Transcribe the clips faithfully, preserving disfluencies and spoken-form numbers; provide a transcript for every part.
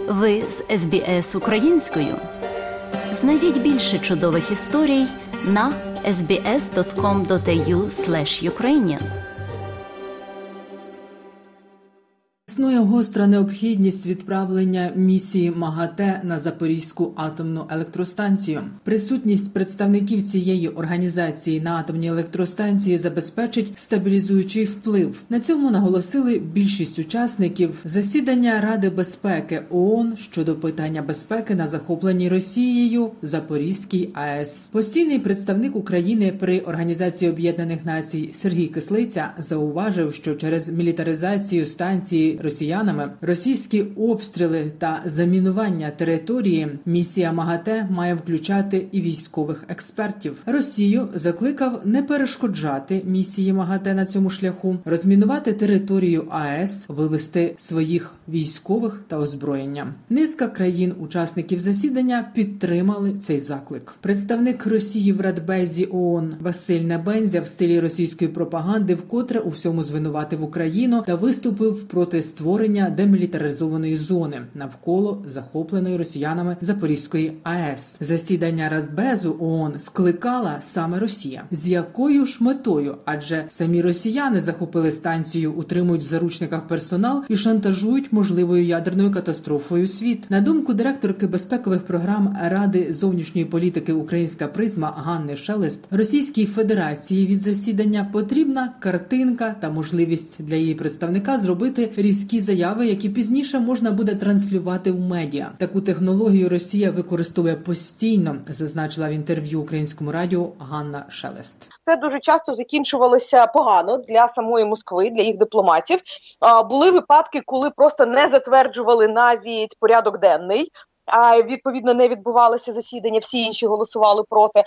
Ви з ес бі ес українською. Знайдіть більше чудових історій на ес бі ес крапка ком крапка ей ю слеш юкрейніан. Існує гостра необхідність відправлення місії МАГАТЕ на Запорізьку атомну електростанцію. Присутність представників цієї організації на атомній електростанції забезпечить стабілізуючий вплив. На цьому наголосили більшість учасників засідання Ради безпеки ООН щодо питання безпеки на захопленій Росією Запорізькій АЕС. Постійний представник України при Організації Об'єднаних Націй Сергій Кислиця зауважив, що через мілітаризацію станції росіянами, російські обстріли та замінування території місія МАГАТЕ має включати і військових експертів. Росію закликав не перешкоджати місії МАГАТЕ на цьому шляху, розмінувати територію АЕС, вивести своїх військових та озброєння. Низка країн-учасників засідання підтримали цей заклик. Представник Росії в Радбезі ООН Василь Небензя в стилі російської пропаганди вкотре у всьому звинуватив Україну та виступив проти створення демілітаризованої зони навколо захопленої росіянами Запорізької АЕС. Засідання Радбезу ООН скликала саме Росія. З якою ж метою? Адже самі росіяни захопили станцію, утримують в заручниках персонал і шантажують можливою ядерною катастрофою світ. На думку директорки безпекових програм Ради зовнішньої політики «Українська призма» Ганни Шелест, Російській Федерації від засідання потрібна картинка та можливість для її представника зробити різкі заяви, які пізніше можна буде транслювати в медіа. Таку технологію Росія використовує постійно, зазначила в інтерв'ю Українському радіо Ганна Шелест. Це дуже часто закінчувалося погано для самої Москви, для їх дипломатів. Були випадки, коли просто не затверджували навіть порядок денний, а відповідно не відбувалося засідання, всі інші голосували проти.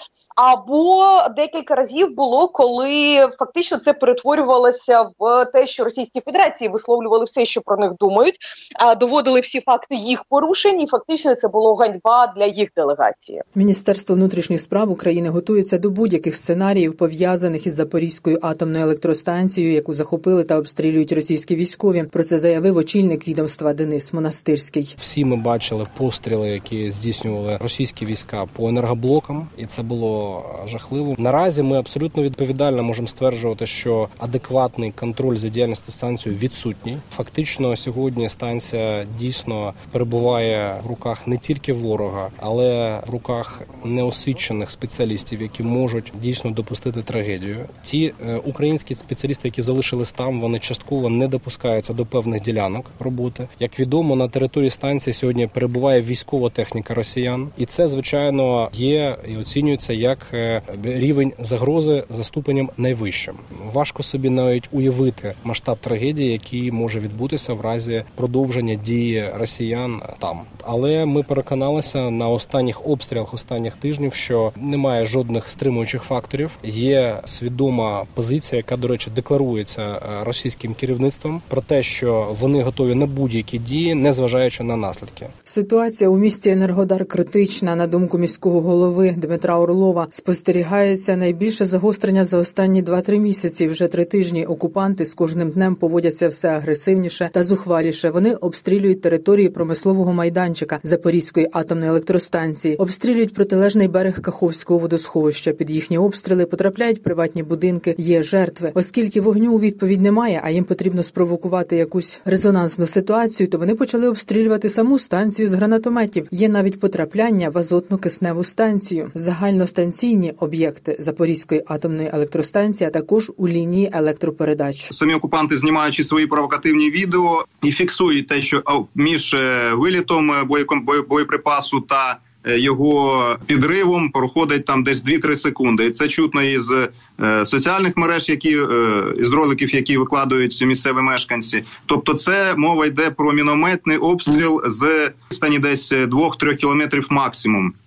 Або декілька разів було, коли фактично це перетворювалося в те, що Російській Федерації висловлювали все, що про них думають, доводили всі факти їх порушень, і фактично це було ганьба для їх делегації. Міністерство внутрішніх справ України готується до будь-яких сценаріїв, пов'язаних із Запорізькою атомною електростанцією, яку захопили та обстрілюють російські військові. Про це заявив очільник відомства Денис Монастирський. Всі ми бачили постріли, які здійснювали російські війська по енергоблокам, і це було жахливо. Наразі ми абсолютно відповідально можемо стверджувати, що адекватний контроль за діяльністю станції відсутній. Фактично сьогодні станція дійсно перебуває в руках не тільки ворога, але в руках неосвічених спеціалістів, які можуть дійсно допустити трагедію. Ті е, українські спеціалісти, які залишились там, вони частково не допускаються до певних ділянок роботи. Як відомо, на території станції сьогодні перебуває військова техніка росіян, і це, звичайно, є і оцінюється як рівень загрози за ступенем найвищим. Важко собі навіть уявити масштаб трагедії, який може відбутися в разі продовження дії росіян там. Але ми переконалися на останніх обстрілах останніх тижнів, що немає жодних стримуючих факторів. Є свідома позиція, яка, до речі, декларується російським керівництвом про те, що вони готові на будь-які дії, незважаючи на наслідки. Ситуація у місті Енергодар критична. На думку міського голови Дмитра Орлова, спостерігається найбільше загострення за останні два-три місяці. Вже три тижні окупанти з кожним днем поводяться все агресивніше та зухваліше. Вони обстрілюють території промислового майданчика Запорізької атомної електростанції, обстрілюють протилежний берег Каховського водосховища. Під їхні обстріли потрапляють приватні будинки, є жертви. Оскільки вогню у відповідь немає, а їм потрібно спровокувати якусь резонансну ситуацію, то вони почали обстрілювати саму станцію з гранатометів. Є навіть потрапляння в азотно-кисневу станцію. Загальностанційні об'єкти Запорізької атомної електростанції, а також у лінії електропередач. Самі окупанти, знімаючи свої провокативні відео, і фіксують те, що між вилітом боєприпасу та його підривом проходить там десь дві-три секунди. І це чутно із е, соціальних мереж, які е, із роликів, які викладають місцеві мешканці. Тобто це мова йде про мінометний обстріл з стані десь двох-трьох кілометрів максимум.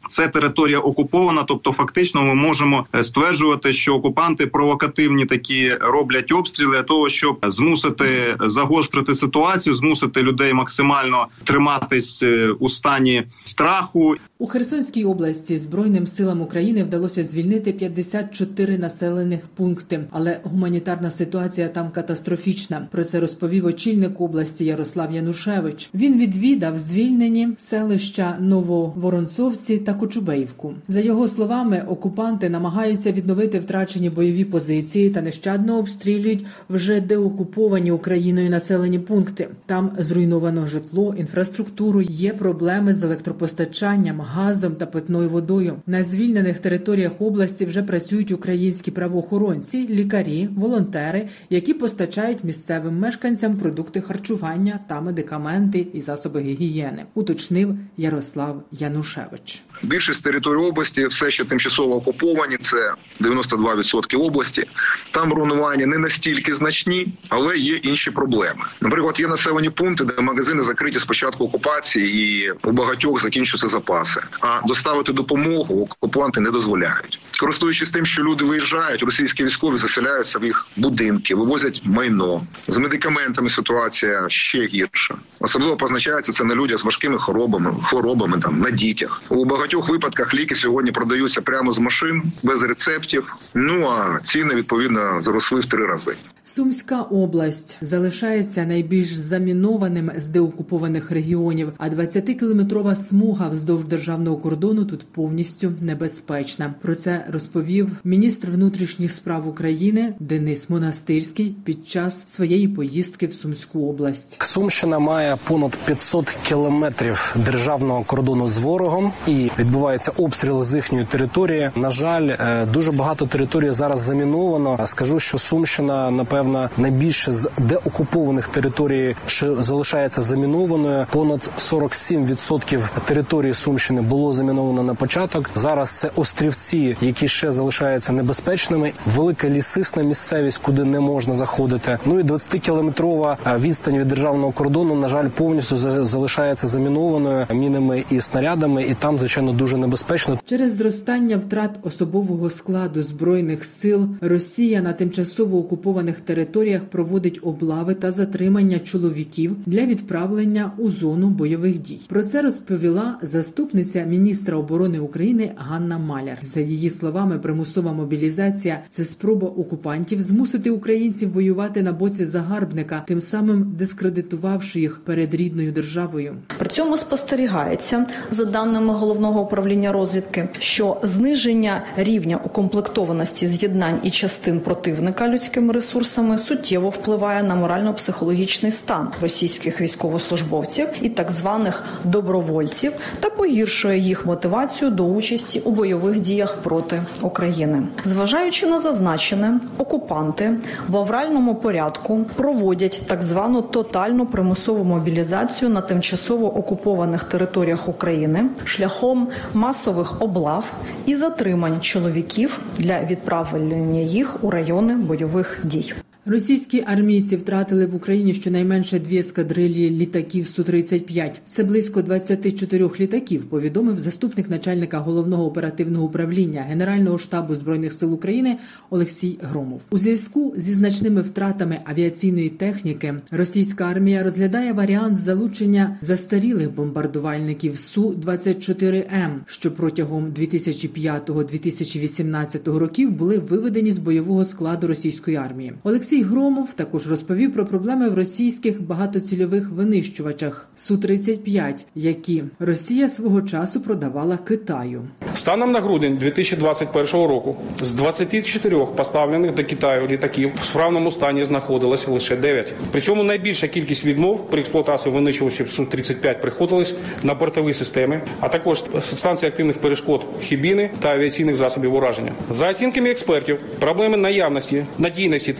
це територія окупована, тобто фактично ми можемо стверджувати, що окупанти провокативні такі роблять обстріли для того, щоб змусити загострити ситуацію, змусити людей максимально триматись у стані страху. У Херсонській області Збройним силам України вдалося звільнити п'ятдесят чотири населених пункти, але гуманітарна ситуація там катастрофічна. Про це розповів очільник області Ярослав Янушевич. Він відвідав звільнені селища Нововоронцовці та Кочубеївку. За його словами, окупанти намагаються відновити втрачені бойові позиції та нещадно обстрілюють вже деокуповані Україною населені пункти. Там зруйновано житло, інфраструктуру, є проблеми з електропостачанням, газом та питною водою. На звільнених територіях області вже працюють українські правоохоронці, лікарі, волонтери, які постачають місцевим мешканцям продукти харчування та медикаменти і засоби гігієни, уточнив Ярослав Янушевич. Більшість територій області все ще тимчасово окуповані, це дев'яносто два відсотки області. Там руйнування не настільки значні, але є інші проблеми. Наприклад, є населені пункти, де магазини закриті з початку окупації і у багатьох закінчуються запаси. А доставити допомогу окупанти не дозволяють. Користуючись тим, що люди виїжджають, російські військові заселяються в їх будинки, вивозять майно. З медикаментами ситуація ще гірша. Особливо позначається це на людях з важкими хворобами, хворобами там, на дітях. У багатьох випадках ліки сьогодні продаються прямо з машин, без рецептів. Ну а ціни, відповідно, зросли в три рази. Сумська область залишається найбільш замінованим з деокупованих регіонів, а двадцятикілометрова смуга вздовж державного кордону тут повністю небезпечна. Про це розповів міністр внутрішніх справ України Денис Монастирський під час своєї поїздки в Сумську область. Сумщина має понад п'ятсот кілометрів державного кордону з ворогом і відбуваються обстріли з їхньої території. На жаль, дуже багато територій зараз заміновано. Скажу, що Сумщина, напевно, найбільше з деокупованих територій, що залишається замінованою. Понад сорок сім відсотків території Сумщини було заміновано на початок. Зараз це острівці, які ще залишаються небезпечними. Велика лісисна місцевість, куди не можна заходити. Ну і двадцятикілометрова відстань від державного кордону, на жаль, повністю залишається замінованою мінами і снарядами, і там, звичайно, дуже небезпечно. Через зростання втрат особового складу Збройних сил Росія на тимчасово окупованих територіях проводить облави та затримання чоловіків для відправлення у зону бойових дій. Про це розповіла заступниця міністра оборони України Ганна Маляр. За її словами, примусова мобілізація – це спроба окупантів змусити українців воювати на боці загарбника, тим самим дискредитувавши їх перед рідною державою. При цьому спостерігається, за даними Головного управління розвідки, що зниження рівня укомплектованості з'єднань і частин противника людськими ресурсами суттєво впливає на морально-психологічний стан російських військовослужбовців і так званих добровольців та погіршує їх мотивацію до участі у бойових діях проти України. Зважаючи на зазначене, окупанти в авральному порядку проводять так звану тотальну примусову мобілізацію на тимчасово окупованих територіях України шляхом масових облав і затримань чоловіків для відправлення їх у райони бойових дій. Російські армійці втратили в Україні щонайменше дві ескадрилі літаків Су тридцять п'ять. Це близько двадцять чотири літаків, повідомив заступник начальника Головного оперативного управління Генерального штабу Збройних сил України Олексій Громов. У зв'язку зі значними втратами авіаційної техніки російська армія розглядає варіант залучення застарілих бомбардувальників Су двадцять чотири М, що протягом дві тисячі п'ятого - дві тисячі вісімнадцятого років були виведені з бойового складу російської армії. Олексій Громов також розповів про проблеми в російських багатоцільових винищувачах Су тридцять п'ять, які Росія свого часу продавала Китаю. Станом на грудень дві тисячі двадцять першого року з двадцяти чотирьох поставлених до Китаю літаків в справному стані знаходилося лише дев'ять. Причому найбільша кількість відмов при експлуатації винищувачів Су тридцять п'ять приходилась на бортові системи, а також станції активних перешкод хібіни та авіаційних засобів ураження. За оцінками експертів, проблеми наявності, надійності та якості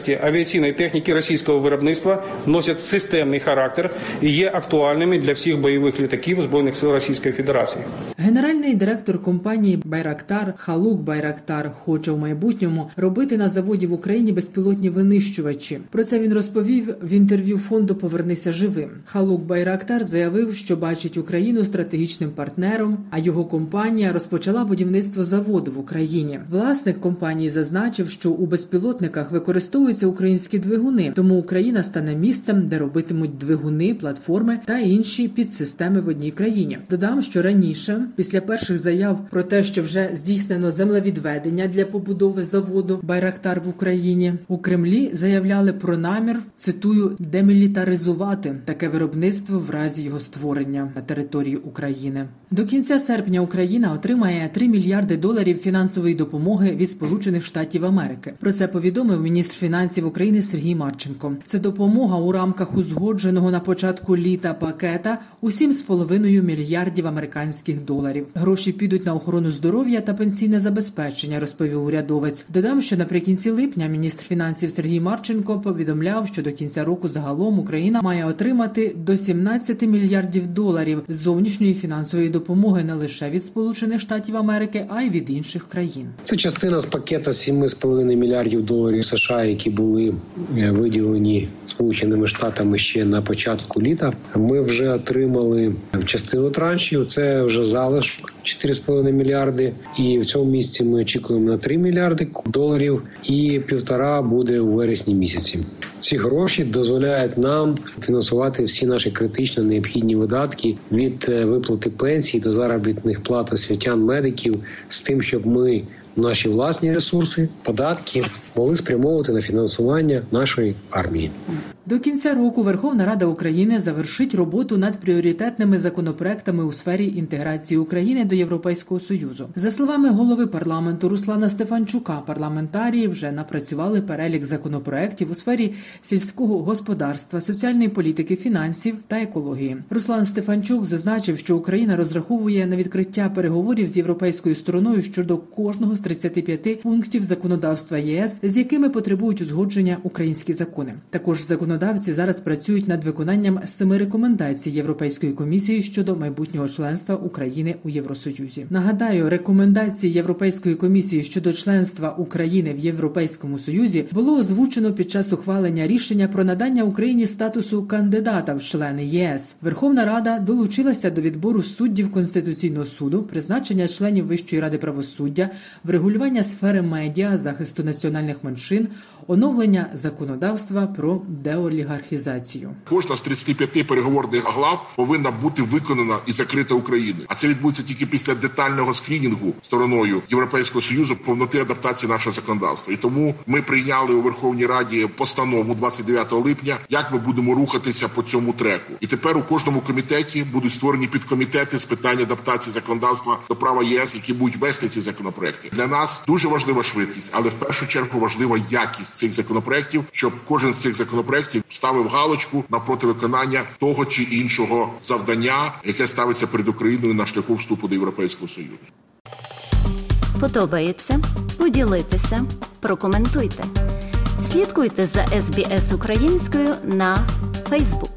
якості авіаційної техніки російського виробництва носять системний характер і є актуальними для всіх бойових літаків Збройних сил Російської Федерації. Генеральний директор компанії «Байрактар» Халук Байрактар хоче в майбутньому робити на заводі в Україні безпілотні винищувачі. Про це він розповів в інтерв'ю фонду «Повернися живим». Халук Байрактар заявив, що бачить Україну стратегічним партнером, а його компанія розпочала будівництво заводу в Україні. Власник компанії зазначив, що у безпілотниках використовуються українські двигуни, тому Україна стане місцем, де робитимуть двигуни, платформи та інші підсистеми в одній країні. Додам, що раніше, після перших заяв про те, що вже здійснено землевідведення для побудови заводу «Байрактар» в Україні, у Кремлі заявляли про намір, цитую, демілітаризувати таке виробництво в разі його створення на території України. До кінця серпня Україна отримає три мільярди доларів фінансової допомоги від Сполучених Штатів Америки. Про це повідомив міністр фінансів України Сергій Марченко. Це допомога у рамках узгодженого на початку літа пакета у сім з половиною мільярдів американських доларів. Гроші підуть на охорону здоров'я та пенсійне забезпечення, розповів урядовець. Додам, що наприкінці липня міністр фінансів Сергій Марченко повідомляв, що до кінця року загалом Україна має отримати до сімнадцяти мільярдів доларів зовнішньої фінансової допомоги не лише від Сполучених Штатів Америки, а й від інших країн. Це частина з пакета сім з половиною мільярдів доларів США, які були виділені Сполученими Штатами ще на початку літа. Ми вже отримали частину траншів, це вже залишок чотири з половиною мільярди, і в цьому місці ми очікуємо на три мільярди доларів, і півтора буде у вересні місяці. Ці гроші дозволяють нам фінансувати всі наші критично необхідні видатки від виплати пенсій до заробітних плат освітян, медиків, з тим, щоб ми наші власні ресурси, податки могли спрямовувати на фінансування нашої армії. До кінця року Верховна Рада України завершить роботу над пріоритетними законопроектами у сфері інтеграції України до Європейського Союзу. За словами голови парламенту Руслана Стефанчука, парламентарії вже напрацювали перелік законопроектів у сфері сільського господарства, соціальної політики, фінансів та екології. Руслан Стефанчук зазначив, що Україна розраховує на відкриття переговорів з європейською стороною щодо кожного з тридцяти п'яти пунктів законодавства ЄС, з якими потребують узгодження українські закони. Також законодавці зараз працюють над виконанням семи рекомендацій Європейської комісії щодо майбутнього членства України у Євросоюзі. Нагадаю, рекомендації Європейської комісії щодо членства України в Європейському Союзі було озвучено під час ухвалення рішення про надання Україні статусу кандидата в члени ЄС. Верховна Рада долучилася до відбору суддів Конституційного суду, призначення членів Вищої ради правосуддя, врегулювання сфери медіа, захисту національних меншин, оновлення законодавства про деолігархізацію. Кожна з тридцяти п'яти переговорних глав повинна бути виконана і закрита Україною. А це відбудеться тільки після детального скрінінгу стороною Європейського Союзу повноти адаптації нашого законодавства. І тому ми прийняли у Верховній Раді постанову двадцять дев'ятого липня, як ми будемо рухатися по цьому треку. І тепер у кожному комітеті будуть створені підкомітети з питань адаптації законодавства до права ЄС, які будуть вести ці законопроекти. Для нас дуже важлива швидкість, але в першу чергу важлива якість цих законопроектів, щоб кожен з цих законопроектів ставив галочку навпроти виконання того чи іншого завдання, яке ставиться перед Україною на шляху вступу до Європейського Союзу. Подобається? Поділіться, прокоментуйте. Слідкуйте за ес бі ес українською на Facebook.